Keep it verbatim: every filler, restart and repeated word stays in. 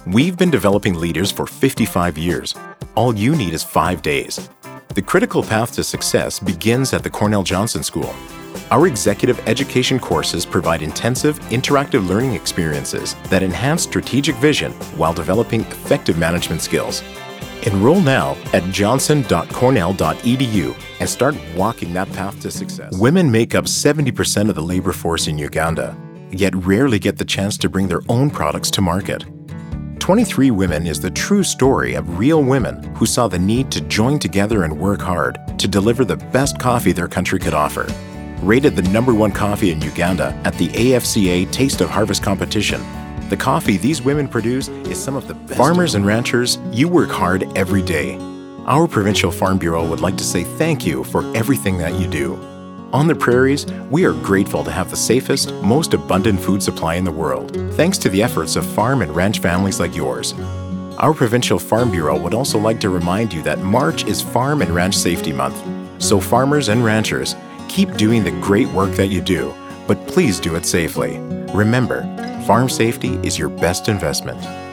We've been developing leaders for fifty-five years. All you need is five days. The critical path to success begins at the Cornell Johnson School. Our executive education courses provide intensive, interactive learning experiences that enhance strategic vision while developing effective management skills. Enroll now at johnson dot cornell dot e d u and start walking that path to success. Women make up seventy percent of the labor force in Uganda, yet rarely get the chance to bring their own products to market. twenty-three Women is the true story of real women who saw the need to join together and work hard to deliver the best coffee their country could offer. Rated the number one coffee in Uganda at the A F C A Taste of Harvest competition, the coffee these women produce is some of the best. Farmers and ranchers, you work hard every day. Our Provincial Farm Bureau would like to say thank you for everything that you do. On the prairies, we are grateful to have the safest, most abundant food supply in the world, thanks to the efforts of farm and ranch families like yours. Our Provincial Farm Bureau would also like to remind you that March is Farm and Ranch Safety Month. So farmers and ranchers, keep doing the great work that you do, but please do it safely. Remember, farm safety is your best investment.